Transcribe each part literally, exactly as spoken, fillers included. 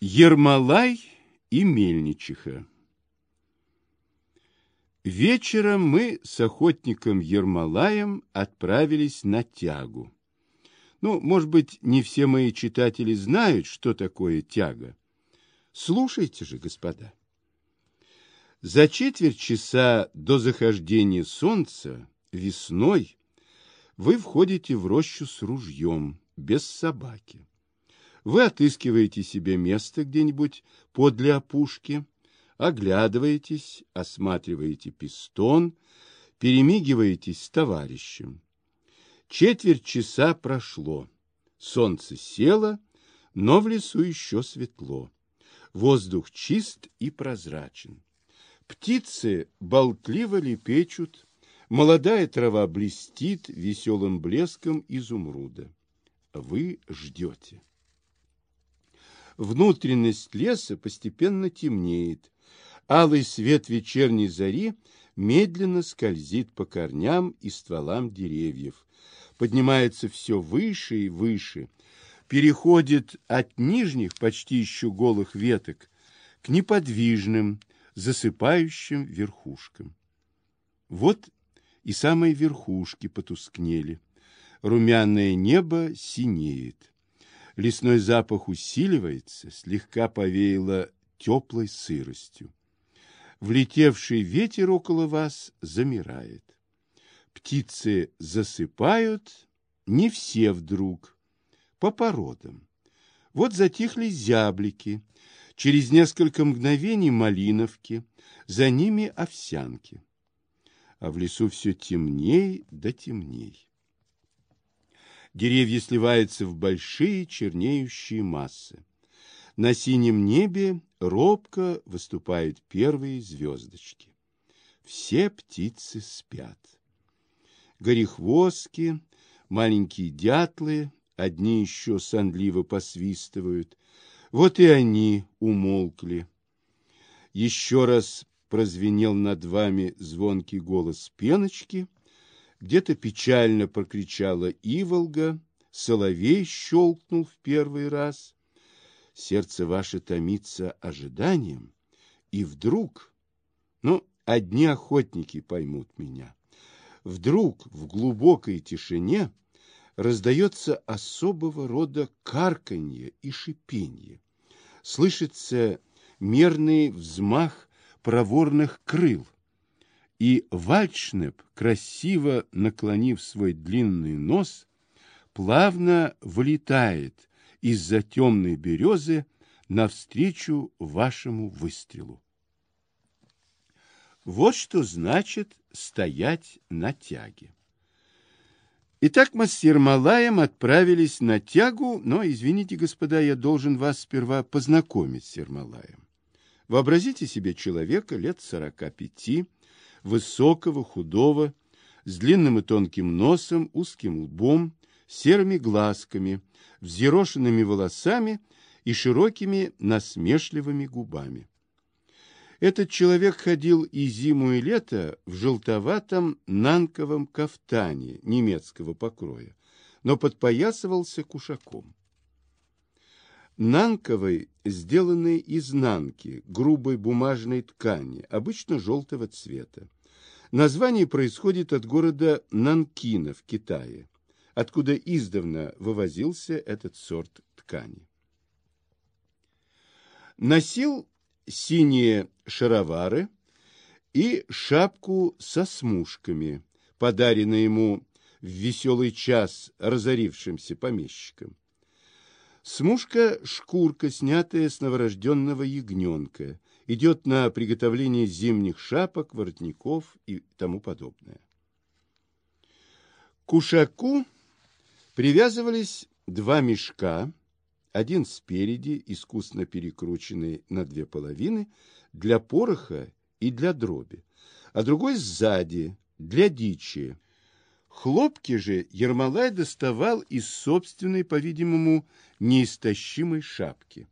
Ермолай и мельничиха. Вечером мы с охотником Ермолаем отправились на тягу. Ну, может быть, не все мои читатели знают, что такое тяга. Слушайте же, господа. За четверть часа до захождения солнца весной вы входите в рощу с ружьем, без собаки. Вы отыскиваете себе место где-нибудь подле опушки, оглядываетесь, осматриваете пистон, перемигиваетесь с товарищем. Четверть часа прошло, солнце село, но в лесу еще светло. Воздух чист и прозрачен. Птицы болтливо лепечут, молодая трава блестит веселым блеском изумруда. Вы ждете. Внутренность леса постепенно темнеет. Алый свет вечерней зари медленно скользит по корням и стволам деревьев, поднимается все выше и выше, переходит от нижних, почти еще голых веток к неподвижным, засыпающим верхушкам. Вот и самые верхушки потускнели. Румяное небо синеет. Лесной запах усиливается, слегка повеяло теплой сыростью. Влетевший ветер около вас замирает. Птицы засыпают, не все вдруг, по породам. Вот затихли зяблики, через несколько мгновений малиновки, за ними овсянки. А в лесу все темней да темней. Деревья сливаются в большие чернеющие массы. На синем небе робко выступают первые звездочки. Все птицы спят. Горехвостки, маленькие дятлы, одни еще сонливо посвистывают. Вот и они умолкли. Еще раз прозвенел над вами звонкий голос пеночки. Где-то печально прокричала иволга, соловей щелкнул в первый раз. Сердце ваше томится ожиданием, и вдруг, ну, одни охотники поймут меня, вдруг в глубокой тишине раздается особого рода карканье и шипенье. Слышится мерный взмах проворных крыл. И вальдшнеп, красиво наклонив свой длинный нос, плавно вылетает из-за темной березы навстречу вашему выстрелу. Вот что значит стоять на тяге. Итак, мы с Ермолаем отправились на тягу, но, извините, господа, я должен вас сперва познакомить с Ермолаем. Вообразите себе человека лет сорока пяти, высокого, худого, с длинным и тонким носом, узким лбом, серыми глазками, взъерошенными волосами и широкими насмешливыми губами. Этот человек ходил и зиму, и лето в желтоватом нанковом кафтане немецкого покроя, но подпоясывался кушаком. Нанковый, сделанный из нанки, грубой бумажной ткани, обычно желтого цвета. Название происходит от города Нанкина в Китае, откуда издавна вывозился этот сорт ткани. Носил синие шаровары и шапку со смушками, подаренную ему в веселый час разорившимся помещикам. Смушка – шкурка, снятая с новорожденного ягненка, идет на приготовление зимних шапок, воротников и тому подобное. К кушаку привязывались два мешка, один спереди, искусно перекрученный на две половины, для пороха и для дроби, а другой сзади, для дичи. Хлопки же Ермолай доставал из собственной, по-видимому, неистощимой шапки.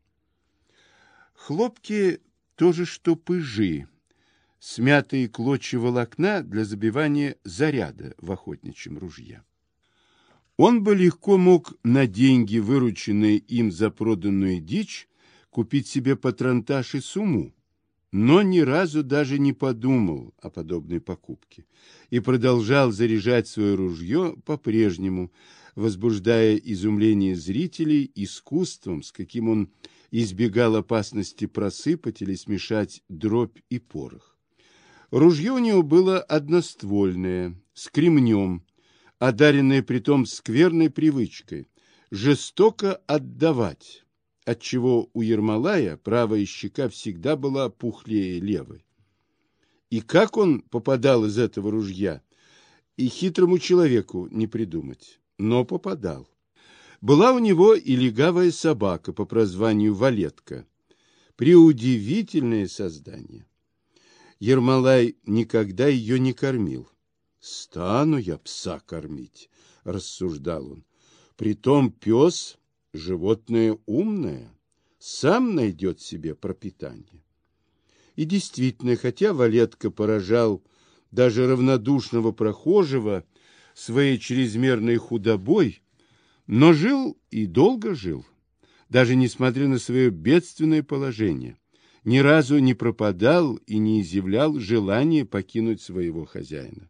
Хлопки – то же, что пыжи, смятые клочья волокна для забивания заряда в охотничьем ружье. Он бы легко мог на деньги, вырученные им за проданную дичь, купить себе патронтаж и сумму, но ни разу даже не подумал о подобной покупке и продолжал заряжать свое ружье по-прежнему, возбуждая изумление зрителей искусством, с каким он избегал опасности просыпать или смешать дробь и порох. Ружье у него было одноствольное, с кремнем, одаренное притом скверной привычкой жестоко отдавать, отчего у Ермолая правая щека всегда была пухлее левой. И как он попадал из этого ружья, и хитрому человеку не придумать, но попадал. Была у него и легавая собака по прозванию Валетка, преудивительное создание. Ермолай никогда ее не кормил. «Стану я пса кормить», — рассуждал он. «Притом пес — животное умное, сам найдет себе пропитание». И действительно, хотя Валетка поражал даже равнодушного прохожего своей чрезмерной худобой, но жил и долго жил, даже несмотря на свое бедственное положение, ни разу не пропадал и не изъявлял желания покинуть своего хозяина.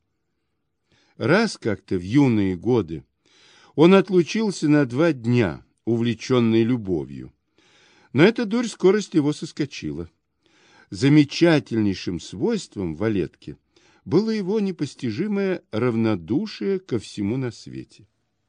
Раз как-то в юные годы он отлучился на два дня, увлеченный любовью, но эта дурь скорость его соскочила. Замечательнейшим свойством Валетки было его непостижимое равнодушие ко всему на свете.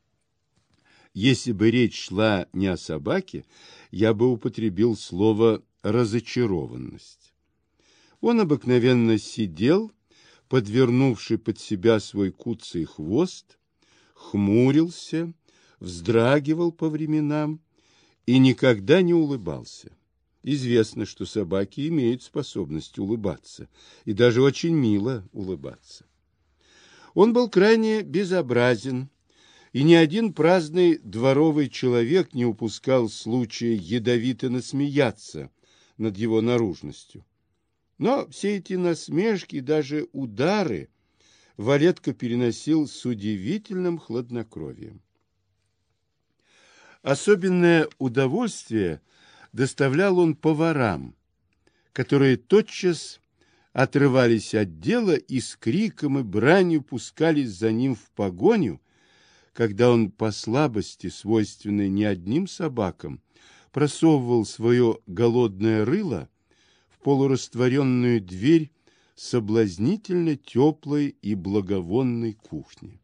Если бы речь шла не о собаке, я бы употребил слово «разочарованность». Он обыкновенно сидел, подвернувший под себя свой куцый хвост, хмурился, вздрагивал по временам и никогда не улыбался. Известно, что собаки имеют способность улыбаться, и даже очень мило улыбаться. Он был крайне безобразен, и ни один праздный дворовый человек не упускал случая ядовито насмеяться над его наружностью. Но все эти насмешки, даже удары, Валетка переносил с удивительным хладнокровием. Особенное удовольствие доставлял он поварам, которые тотчас отрывались от дела и с криком и бранью пускались за ним в погоню, когда он по слабости, свойственной не одним собакам, просовывал свое голодное рыло в полурастворенную дверь соблазнительно теплой и благовонной кухни.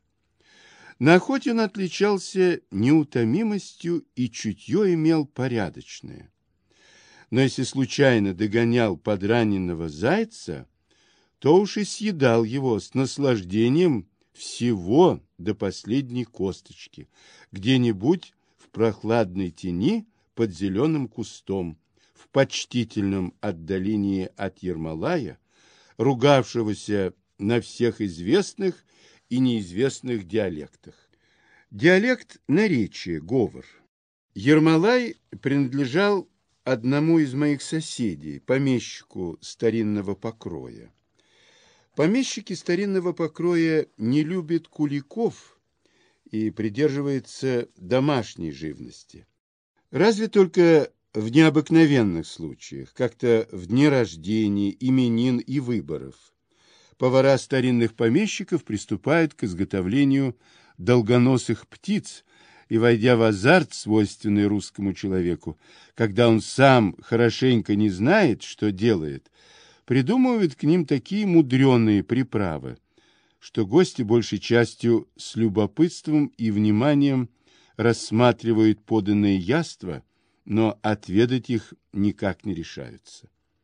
На охоте он отличался неутомимостью и чутье имел порядочное. Но если случайно догонял подраненного зайца, то уж и съедал его с наслаждением всего до последней косточки, где-нибудь в прохладной тени под зеленым кустом, в почтительном отдалении от Ермолая, ругавшегося на всех известных и неизвестных диалектах. Диалект — наречие, говор. Ермолай принадлежал одному из моих соседей, помещику старинного покроя. Помещики старинного покроя не любят куликов и придерживаются домашней живности. Разве только в необыкновенных случаях, как-то в дни рождения, именин и выборов, повара старинных помещиков приступают к изготовлению долгоносых птиц и, войдя в азарт, свойственный русскому человеку, когда он сам хорошенько не знает, что делает, придумывают к ним такие мудреные приправы, что гости большей частью с любопытством и вниманием рассматривают поданные яства, но отведать их никак не решаются.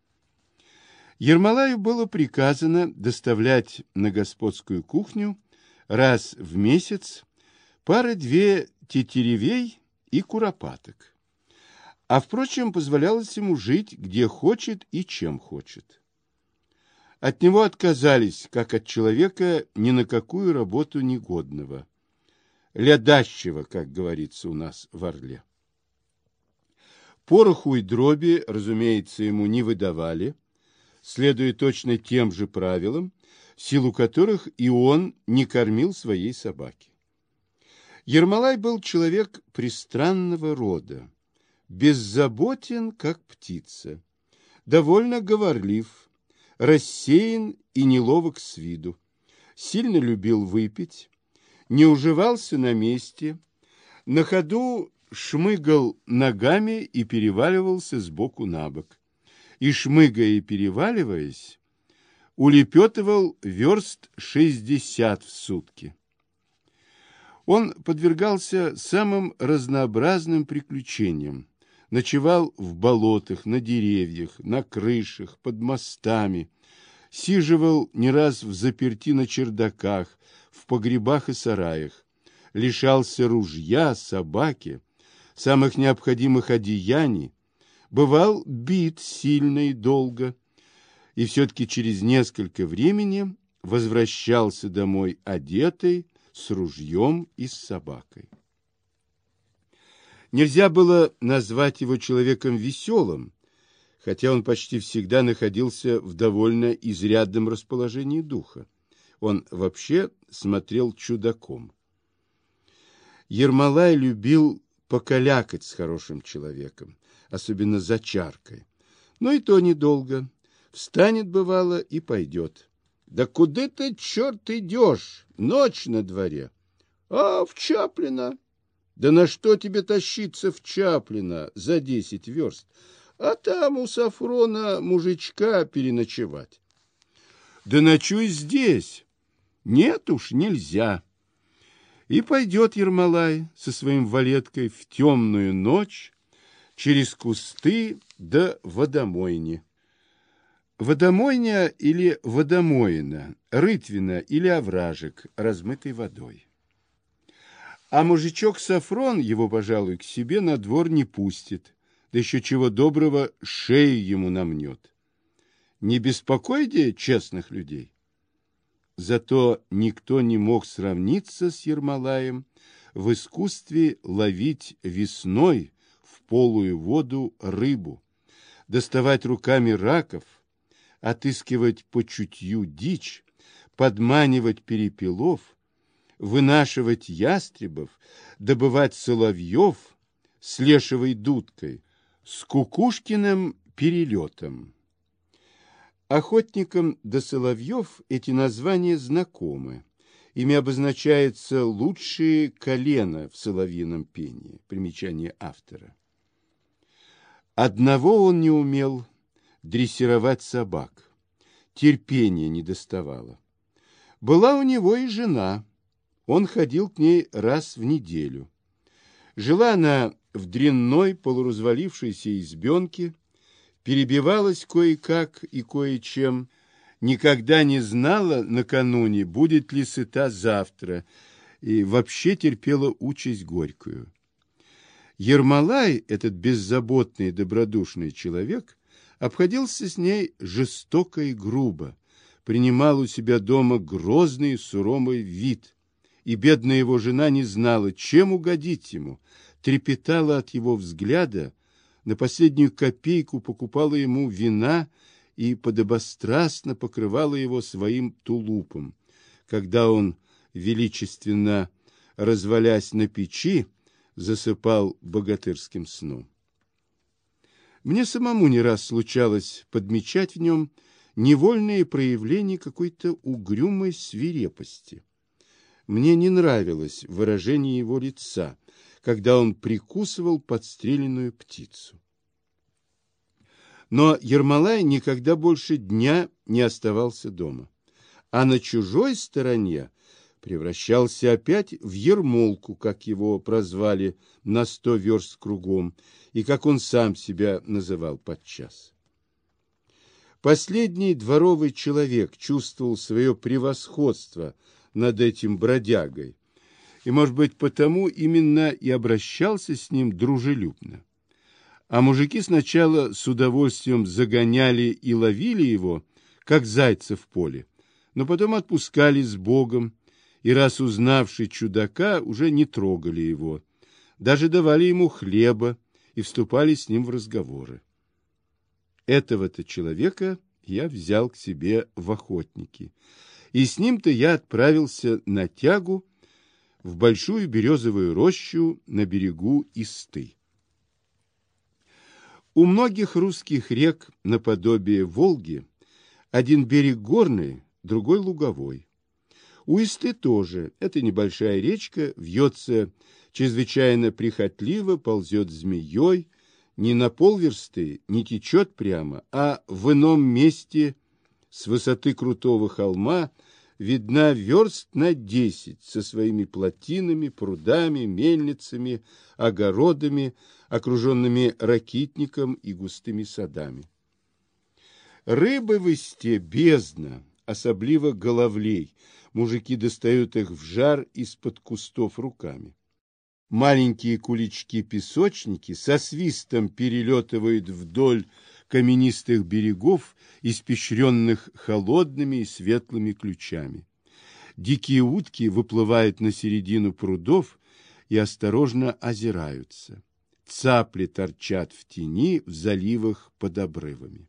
Ермолаю было приказано доставлять на господскую кухню раз в месяц пары-две тетеревей и куропаток. А, впрочем, позволялось ему жить где хочет и чем хочет. От него отказались, как от человека ни на какую работу негодного, лядащего, как говорится у нас в Орле. Пороху и дроби, разумеется, ему не выдавали, следуя точно тем же правилам, в силу которых и он не кормил своей собаки. Ермолай был человек пристранного рода, беззаботен, как птица, довольно говорлив, рассеян и неловок с виду, сильно любил выпить, не уживался на месте, на ходу шмыгал ногами и переваливался с боку на бок. И, шмыгая и переваливаясь, улепетывал верст шестьдесят в сутки. Он подвергался самым разнообразным приключениям, ночевал в болотах, на деревьях, на крышах, под мостами, сиживал не раз взаперти на чердаках, в погребах и сараях, лишался ружья, собаки, самых необходимых одеяний, бывал бит сильно и долго, и все-таки через несколько времени возвращался домой одетый, с ружьем и с собакой. Нельзя было назвать его человеком веселым, хотя он почти всегда находился в довольно изрядном расположении духа. Он вообще смотрел чудаком. Ермолай любил покалякать с хорошим человеком, особенно за чаркой. Но и то недолго. Встанет, бывало, и пойдет. «Да куда ты, черт, идешь? Ночь на дворе». «А, в Чаплино». «Да на что тебе тащиться в Чаплино за десять верст? А там у Сафрона мужичка переночевать». «Да ночуй здесь». «Нет уж, нельзя». И пойдет Ермолай со своим валеткой в темную ночь через кусты до водомойни. Водомойня или водомоина, рытвина или овражек, размытый водой. А мужичок Сафрон его, пожалуй, к себе на двор не пустит, да еще чего доброго шею ему намнет. Не беспокойте честных людей. Зато никто не мог сравниться с Ермолаем в искусстве ловить весной в полую воду рыбу, доставать руками раков, отыскивать по чутью дичь, подманивать перепелов, вынашивать ястребов, добывать соловьев с лешевой дудкой, с кукушкиным перелетом. Охотникам до соловьев эти названия знакомы. Ими обозначается лучшие колено в соловьином пении. Примечание автора. Одного он не умел — дрессировать собак. Терпения не доставало. Была у него и жена. Он ходил к ней раз в неделю. Жила она в дрянной полуразвалившейся избенке, перебивалась кое-как и кое-чем, никогда не знала накануне, будет ли сыта завтра, и вообще терпела участь горькую. Ермолай, этот беззаботный и добродушный человек, обходился с ней жестоко и грубо, принимал у себя дома грозный и суровый вид, и бедная его жена не знала, чем угодить ему, трепетала от его взгляда, на последнюю копейку покупала ему вина и подобострастно покрывала его своим тулупом, когда он, величественно развалясь на печи, засыпал богатырским сном. Мне самому не раз случалось подмечать в нем невольные проявления какой-то угрюмой свирепости. Мне не нравилось выражение его лица, когда он прикусывал подстреленную птицу. Но Ермолай никогда больше дня не оставался дома, а на чужой стороне превращался опять в ермолку, как его прозвали на сто верст кругом, и как он сам себя называл подчас. Последний дворовый человек чувствовал свое превосходство над этим бродягой, и, может быть, потому именно и обращался с ним дружелюбно. А мужики сначала с удовольствием загоняли и ловили его, как зайца в поле, но потом отпускали с Богом, и раз узнавший чудака, уже не трогали его, даже давали ему хлеба и вступали с ним в разговоры. Этого-то человека я взял к себе в охотники, и с ним-то я отправился на тягу в большую березовую рощу на берегу Исты. У многих русских рек наподобие Волги один берег горный, другой луговой. У Исты тоже. Эта небольшая речка вьется чрезвычайно прихотливо, ползет змеей, не на полверсты, не течет прямо, а в ином месте с высоты крутого холма видна верст на десять со своими плотинами, прудами, мельницами, огородами, окруженными ракитником и густыми садами. Рыбы в Исте бездна, особливо головлей. Мужики достают их в жар из-под кустов руками. Маленькие кулички-песочники со свистом перелетывают вдоль каменистых берегов, испещренных холодными и светлыми ключами. Дикие утки выплывают на середину прудов и осторожно озираются. Цапли торчат в тени в заливах под обрывами.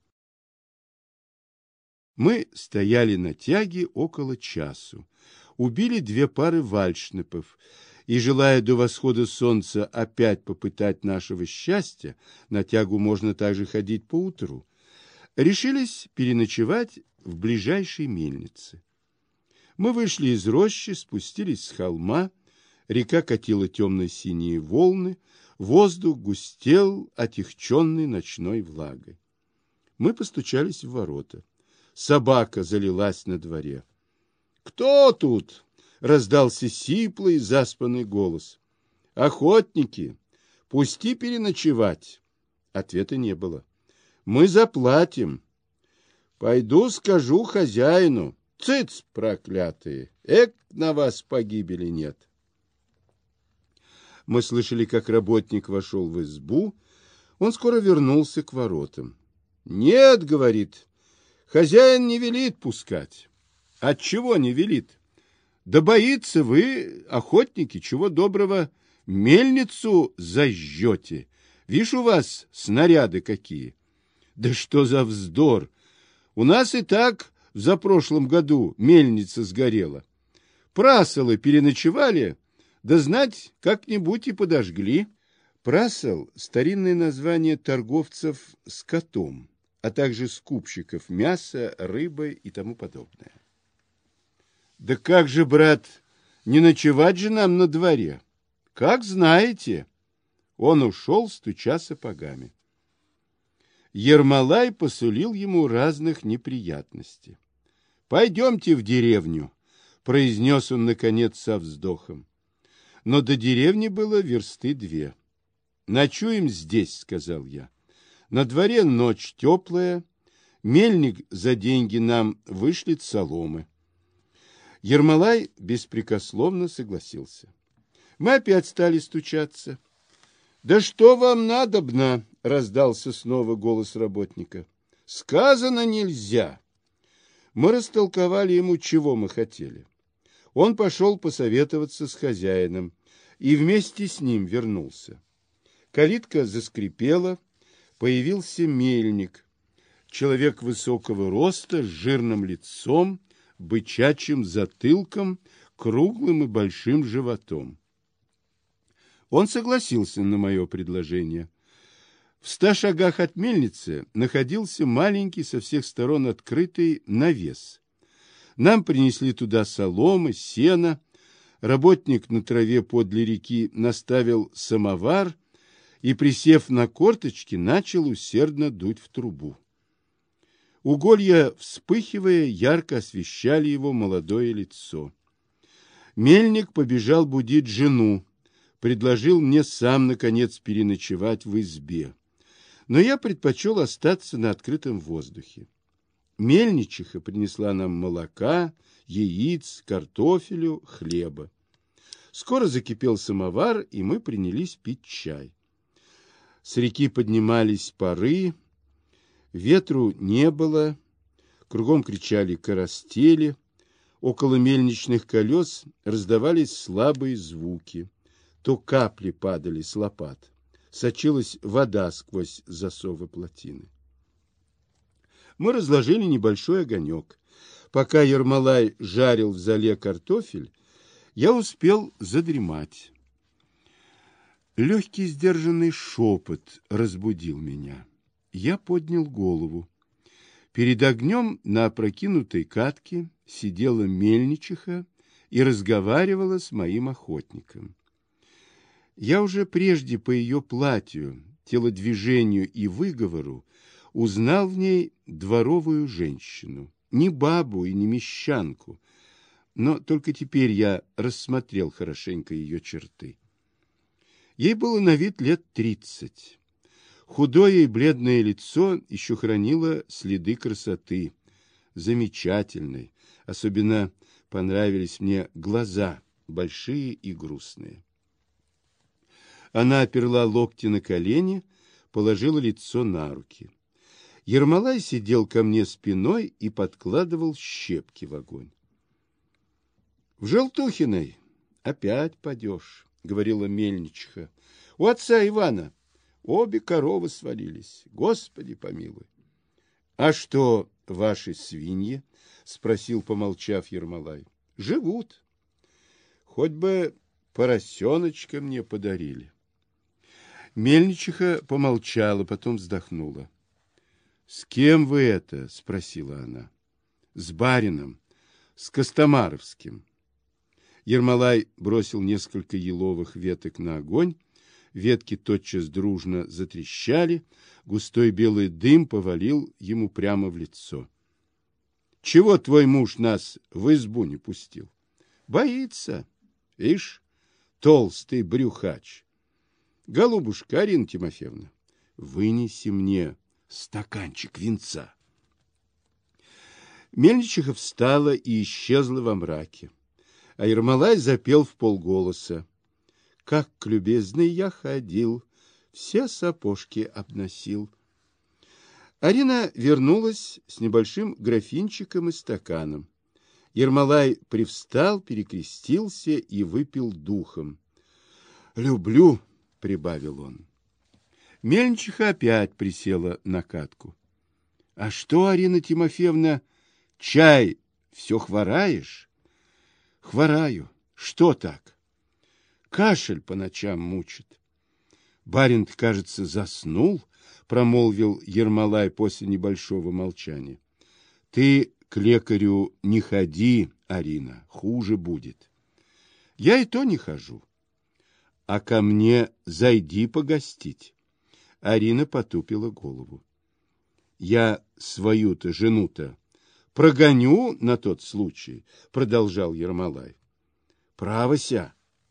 Мы стояли на тяге около часу, убили две пары вальшнепов, и, желая до восхода солнца опять попытать нашего счастья, на тягу можно также ходить поутру, решились переночевать в ближайшей мельнице. Мы вышли из рощи, спустились с холма, река катила темно-синие волны, воздух густел, отягченный ночной влагой. Мы постучались в ворота. Собака залилась на дворе. «Кто тут?» — раздался сиплый, заспанный голос. «Охотники! Пусти переночевать!» Ответа не было. «Мы заплатим!» «Пойду скажу хозяину!» «Цыц, проклятые! Эк, на вас погибели нет!» Мы слышали, как работник вошел в избу. Он скоро вернулся к воротам. «Нет, — говорит, — хозяин не велит пускать». «Отчего не велит?» «Да боится вы, охотники, чего доброго, мельницу зажжете. Вишь, у вас снаряды какие». «Да что за вздор! У нас и так в запрошлом году мельница сгорела. Прасолы переночевали, да знать, как-нибудь и подожгли». Прасол — старинное название торговцев скотом, а также скупщиков мяса, рыбы и тому подобное. «Да как же, брат, не ночевать же нам на дворе? Как знаете». Он ушел, стуча сапогами. Ермолай посулил ему разных неприятностей. «Пойдемте в деревню», — произнес он, наконец, со вздохом. Но до деревни было версты две. «Ночуем здесь», — сказал я. «На дворе ночь теплая, мельник за деньги нам вышлет соломы». Ермолай беспрекословно согласился. Мы опять стали стучаться. «Да что вам надобно?» — раздался снова голос работника. «Сказано нельзя». Мы растолковали ему, чего мы хотели. Он пошел посоветоваться с хозяином и вместе с ним вернулся. Калитка заскрипела, появился мельник, человек высокого роста, с жирным лицом, бычачьим затылком, круглым и большим животом. Он согласился на мое предложение. В ста шагах от мельницы находился маленький, со всех сторон открытый навес. Нам принесли туда соломы, сено. Работник на траве подле реки наставил самовар и, присев на корточки, начал усердно дуть в трубу. Уголья, вспыхивая, ярко освещали его молодое лицо. Мельник побежал будить жену, предложил мне сам, наконец, переночевать в избе. Но я предпочел остаться на открытом воздухе. Мельничиха принесла нам молока, яиц, картофелю, хлеба. Скоро закипел самовар, и мы принялись пить чай. С реки поднимались пары, ветру не было, кругом кричали коростели, около мельничных колес раздавались слабые звуки, то капли падали с лопат, сочилась вода сквозь засовы плотины. Мы разложили небольшой огонек. Пока Ермолай жарил в золе картофель, я успел задремать. Легкий сдержанный шепот разбудил меня. Я поднял голову. Перед огнем на опрокинутой катке сидела мельничиха и разговаривала с моим охотником. Я уже прежде по ее платью, телодвижению и выговору узнал в ней дворовую женщину, не бабу и не мещанку, но только теперь я рассмотрел хорошенько ее черты. Ей было на вид лет тридцать. Худое и бледное лицо еще хранило следы красоты, замечательной. Особенно понравились мне глаза, большие и грустные. Она оперла локти на колени, положила лицо на руки. Ермолай сидел ко мне спиной и подкладывал щепки в огонь. — В Желтухиной опять падешь, — говорила мельничиха. — У отца Ивана обе коровы свалились. Господи помилуй. — А что ваши свиньи? — спросил, помолчав, Ермолай. — Живут. Хоть бы поросеночка мне подарили. Мельничиха помолчала, потом вздохнула. — С кем вы это? — спросила она. — С барином, с Костомаровским. Ермолай бросил несколько еловых веток на огонь. Ветки тотчас дружно затрещали, густой белый дым повалил ему прямо в лицо. — Чего твой муж нас в избу не пустил? — Боится. Ишь, толстый брюхач. — Голубушка, Арина Тимофеевна, вынеси мне стаканчик винца. Мельничиха встала и исчезла во мраке, а Ермолай запел вполголоса. Как к любезной я ходил, все сапожки обносил. Арина вернулась с небольшим графинчиком и стаканом. Ермолай привстал, перекрестился и выпил духом. «Люблю», — прибавил он. Мельничиха опять присела на катку. — А что, Арина Тимофеевна, чай все хвораешь? — Хвораю. Что так? Кашель по ночам мучит. Барин, кажется, заснул, — промолвил Ермолай после небольшого молчания. — Ты к лекарю не ходи, Арина, хуже будет. — Я и то не хожу. — А ко мне зайди погостить. Арина потупила голову. — Я свою-то жену-то прогоню на тот случай, — продолжал Ермолай. — Правося.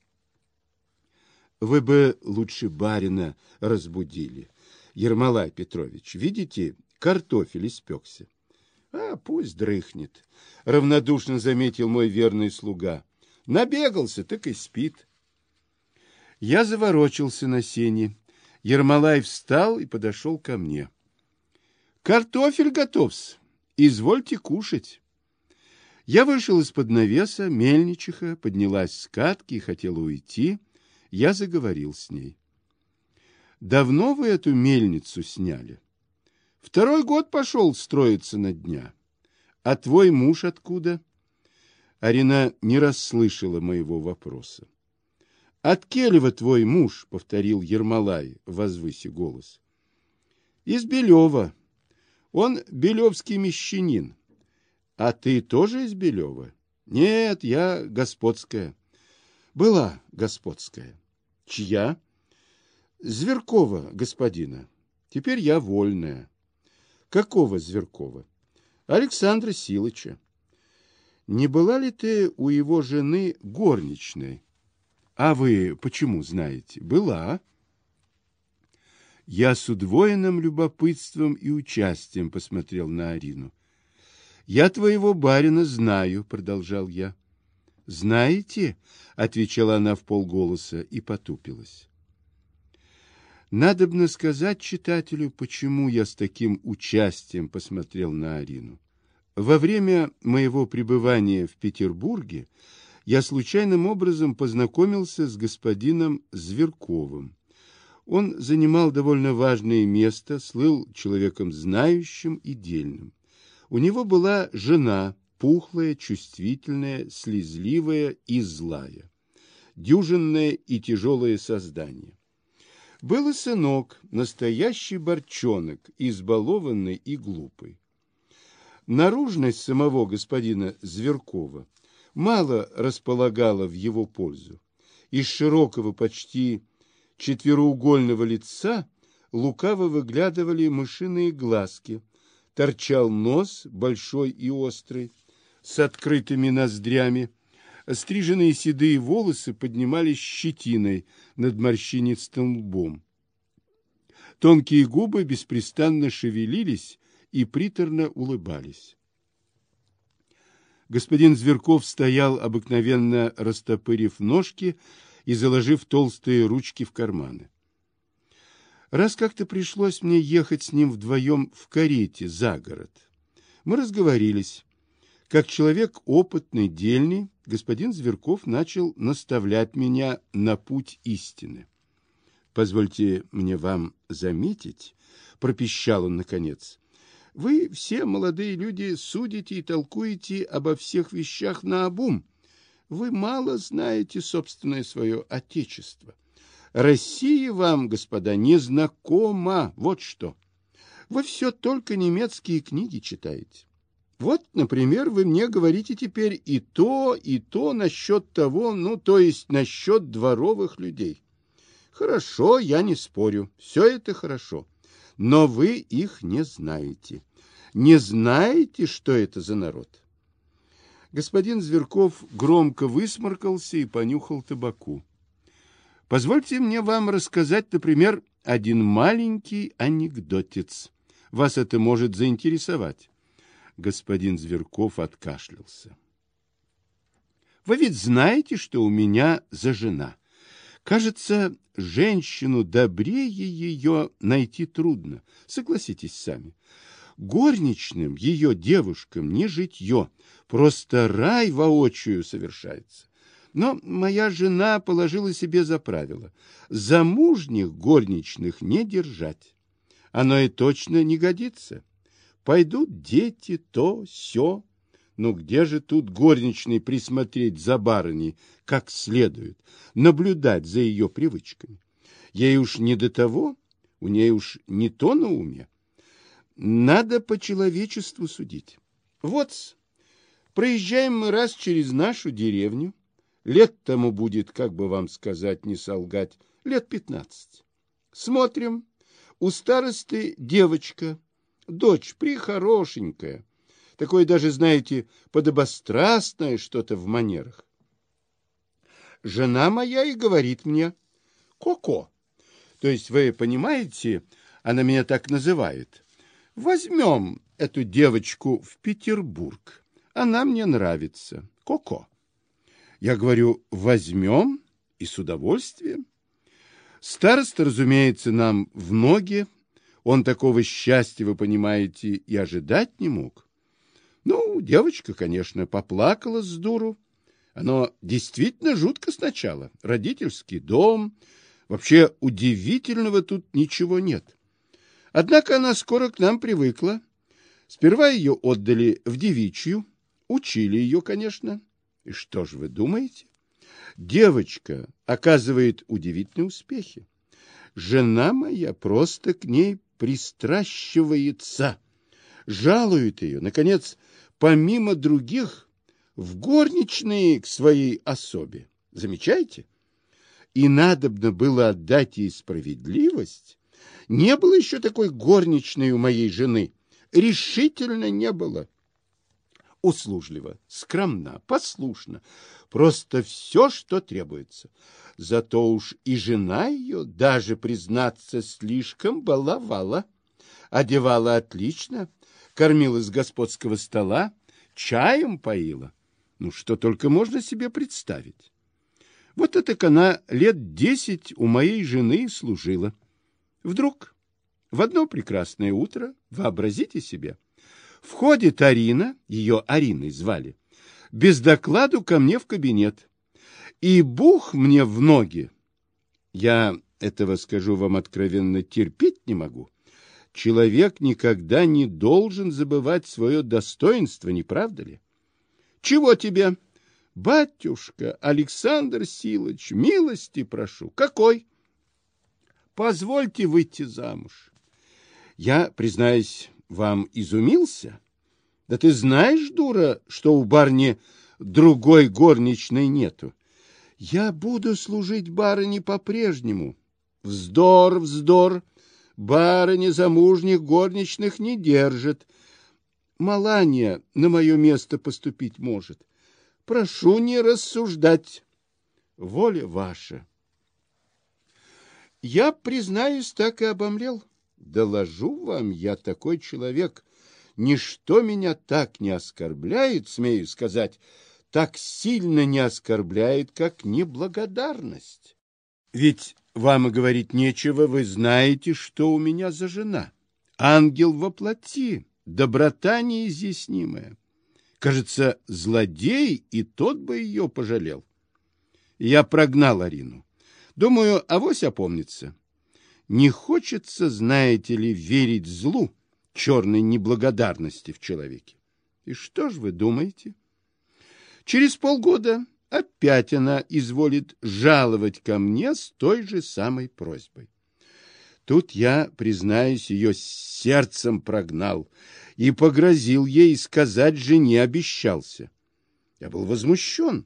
Вы бы лучше барина разбудили, Ермолай Петрович. Видите, картофель испекся. — А пусть дрыхнет, — равнодушно заметил мой верный слуга. Набегался, так и спит. Я заворочился на сене. Ермолай встал и подошел ко мне. — Картофель готов-с. Извольте кушать. Я вышел из-под навеса, мельничиха поднялась с катки и хотела уйти. Я заговорил с ней. — Давно вы эту мельницу сняли? — Второй год пошел строиться на дня. — А твой муж откуда? Арина не расслышала моего вопроса. — От Келева твой муж, — повторил Ермолай, возвыся голос. — Из Белева. Он белевский мещанин. — А ты тоже из Белева? — Нет, я господская. — Была господская. — Чья? — Зверкова, господина. Теперь я вольная. — Какого Зверкова? — Александра Силыча. — Не была ли ты у его жены горничной? — А вы почему знаете? — Была. Я с удвоенным любопытством и участием посмотрел на Арину. — Я твоего барина знаю, — продолжал я. — Знаете? — отвечала она вполголоса и потупилась. Надобно сказать читателю, почему я с таким участием посмотрел на Арину. Во время моего пребывания в Петербурге я случайным образом познакомился с господином Зверковым. Он занимал довольно важное место, слыл человеком знающим и дельным. У него была жена, пухлая, чувствительная, слезливая и злая, дюжинное и тяжелое создание. Был и сынок, настоящий борчонок, избалованный и глупый. Наружность самого господина Зверкова мало располагала в его пользу. Из широкого, почти четвероугольного лица лукаво выглядывали мышиные глазки, торчал нос, большой и острый, с открытыми ноздрями, стриженные седые волосы поднимались щетиной над морщинистым лбом. Тонкие губы беспрестанно шевелились и приторно улыбались. Господин Зверков стоял, обыкновенно растопырив ножки и заложив толстые ручки в карманы. Раз как-то пришлось мне ехать с ним вдвоем в карете за город, мы разговорились. Как человек опытный, дельный, господин Зверков начал наставлять меня на путь истины. «Позвольте мне вам заметить», — пропищал он наконец, — «вы все, молодые люди, судите и толкуете обо всех вещах наобум. Вы мало знаете собственное свое отечество. Россия вам, господа, не знакома, вот что. Вы все только немецкие книги читаете. Вот, например, вы мне говорите теперь и то, и то насчет того, ну, то есть насчет дворовых людей. Хорошо, я не спорю, все это хорошо, но вы их не знаете. Не знаете, что это за народ?» Господин Зверков громко высморкался и понюхал табаку. «Позвольте мне вам рассказать, например, один маленький анекдотец. Вас это может заинтересовать». Господин Зверков откашлялся. «Вы ведь знаете, что у меня за жена. Кажется, женщину добрее ее найти трудно. Согласитесь сами. Горничным, ее девушкам, не житье. Просто рай воочию совершается. Но моя жена положила себе за правило замужних горничных не держать. Оно и точно не годится. Пойдут дети, то, сё. Ну где же тут горничной присмотреть за барыней как следует, наблюдать за ее привычками? Ей уж не до того, у ней уж не то на уме. Надо по человечеству судить. Вот, проезжаем мы раз через нашу деревню. Лет тому будет, как бы вам сказать, не солгать, лет пятнадцать. Смотрим, у старосты девочка, дочь прихорошенькая, такое даже, знаете, подобострастное что-то в манерах. Жена моя и говорит мне: «Коко», то есть, вы понимаете, она меня так называет, «возьмем эту девочку в Петербург, она мне нравится, Коко». Я говорю: «Возьмем и с удовольствием». Староста, разумеется, нам в ноги. Он такого счастья, вы понимаете, и ожидать не мог. Ну, девочка, конечно, поплакала с дуру. Оно действительно жутко сначала. Родительский дом. Вообще удивительного тут ничего нет. Однако она скоро к нам привыкла. Сперва ее отдали в девичью. Учили ее, конечно. И что же вы думаете? Девочка оказывает удивительные успехи. Жена моя просто к ней пристращивается, жалует ее, наконец, помимо других, в горничные к своей особе. Замечаете? И надобно было отдать ей справедливость. Не было еще такой горничной у моей жены. Решительно не было. Услужлива, скромна, послушна. Просто все, что требуется. Зато уж и жена ее, даже, признаться, слишком баловала. Одевала отлично, кормила с господского стола, чаем поила. Ну, что только можно себе представить. Вот это она лет десять у моей жены служила. Вдруг в одно прекрасное утро, вообразите себе, входит Арина, ее Ариной звали, без докладу ко мне в кабинет. И бух мне в ноги. Я этого, скажу вам откровенно, терпеть не могу. Человек никогда не должен забывать свое достоинство, не правда ли? Чего тебе? Батюшка Александр Силыч, милости прошу. Какой? позвольте выйти замуж. Я, признаюсь, вам изумился. Да ты знаешь, дура, что у барыни другой горничной нету. Я буду служить барыне по-прежнему. Вздор, вздор. Барыня замужних горничных не держит. Маланья на мое место поступить может. Прошу не рассуждать. Воля ваша. Я, признаюсь, так и обомлел. Доложу вам, я такой человек. Ничто меня так не оскорбляет, смею сказать, так сильно не оскорбляет, как неблагодарность. Ведь вам и говорить нечего, вы знаете, что у меня за жена. Ангел во плоти, доброта неизъяснимая. Кажется, злодей, и тот бы ее пожалел. Я прогнал Арину. Думаю, авось опомнится. Не хочется, знаете ли, верить злу, черной неблагодарности в человеке. И что ж вы думаете? Через полгода опять она изволит жаловать ко мне с той же самой просьбой. Тут я, признаюсь, ее сердцем прогнал и погрозил ей, сказать жене обещался. Я был возмущен.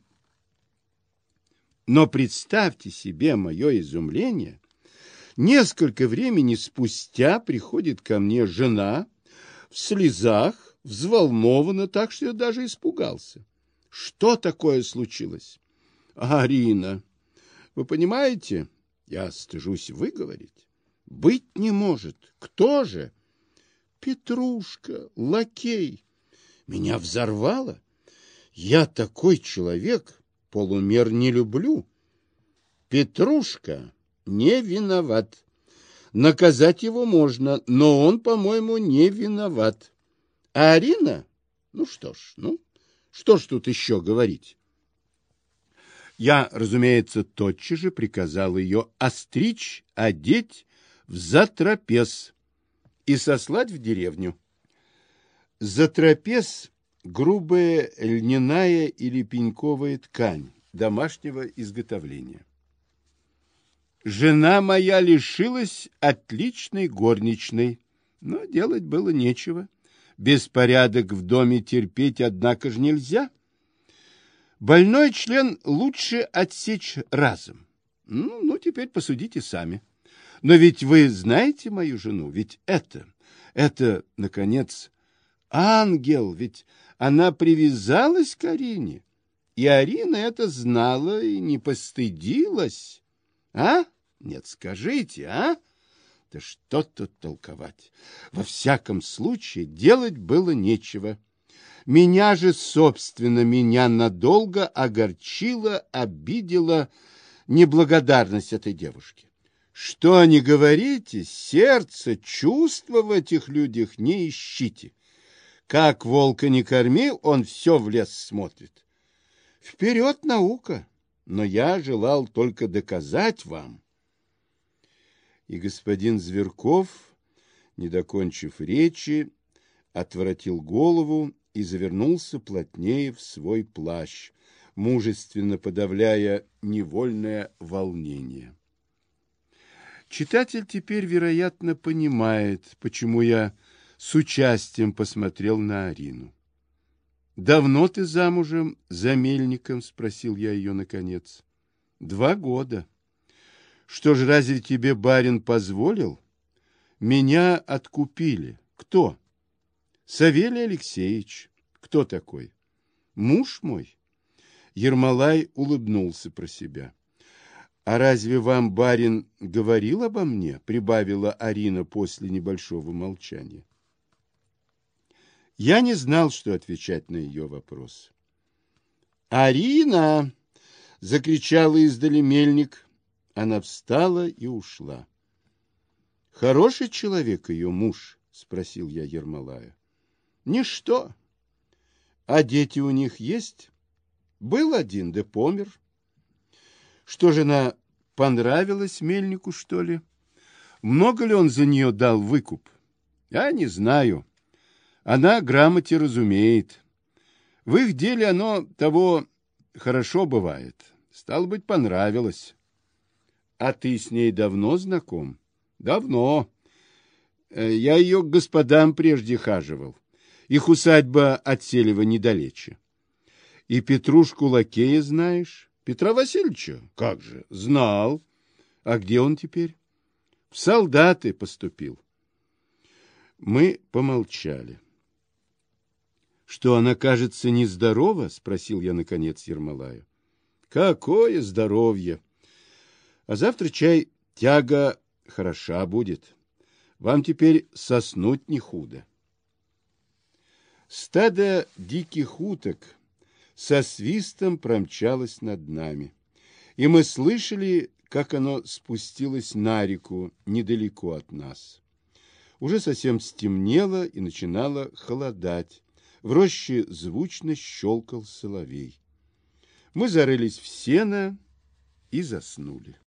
Но представьте себе мое изумление. Несколько времени спустя приходит ко мне жена в слезах, взволнована, так что я даже испугался. Что такое случилось? Арина, вы понимаете, я стыжусь выговорить. Быть не может. Кто же? Петрушка, лакей. Меня взорвало. Я такой человек, полумер не люблю. Петрушка не виноват. Наказать его можно, но он, по-моему, не виноват. А Арина? Ну что ж, ну, что ж тут еще говорить? Я, разумеется, тотчас же приказал ее остричь, одеть в затрапез и сослать в деревню. Затрапез — грубая льняная или пеньковая ткань домашнего изготовления. Жена моя лишилась отличной горничной, но делать было нечего. Беспорядок в доме терпеть, однако же, нельзя. Больной член лучше отсечь разом. Ну, ну, теперь посудите сами. Но ведь вы знаете мою жену, ведь это, это, наконец, ангел, ведь она привязалась к Арине, и Арина это знала и не постыдилась. А? Нет, скажите, а? Да что тут толковать? Во всяком случае, делать было нечего. Меня же, собственно, меня надолго огорчила, обидела неблагодарность этой девушки. Что ни говорите, сердце, чувства в этих людях не ищите. Как волка не корми, он все в лес смотрит. Вперед, наука! Но я желал только доказать вам. И господин Зверков, не докончив речи, отворотил голову и завернулся плотнее в свой плащ, мужественно подавляя невольное волнение. Читатель теперь, вероятно, понимает, почему я с участием посмотрел на Арину. «Давно ты замужем за мельником?» — спросил я ее наконец. «Два года. Что ж, разве тебе барин позволил? Меня откупили. Кто? Савелий Алексеевич. Кто такой? Муж мой?» Ермолай улыбнулся про себя. «А разве вам барин говорил обо мне?» — прибавила Арина после небольшого молчания. Я не знал, что отвечать на ее вопрос. «Арина!» — закричала издали мельник. Она встала и ушла. «Хороший человек ее муж?» — спросил я Ермолая. «Ничто. А дети у них есть? Был один, да помер. Что же, она понравилась мельнику, что ли? Много ли он за нее дал выкуп? Я не знаю. Она грамоте разумеет. В их деле оно того хорошо бывает. Стало быть, понравилось. А ты с ней давно знаком? Давно. Я ее к господам прежде хаживал. Их усадьба от Селева недалече. И Петрушку лакея знаешь? Петра Васильевича? Как же, знал. А где он теперь? В солдаты поступил. Мы помолчали. Что, она, кажется, нездорова? Спросил я, наконец, Ермолаю. Какое здоровье! А завтра, чай, тяга хороша будет. Вам теперь соснуть не худо. Стадо диких уток со свистом промчалось над нами, и мы слышали, как оно спустилось на реку недалеко от нас. Уже совсем стемнело и начинало холодать. В роще звучно щелкал соловей. Мы зарылись в сено и заснули.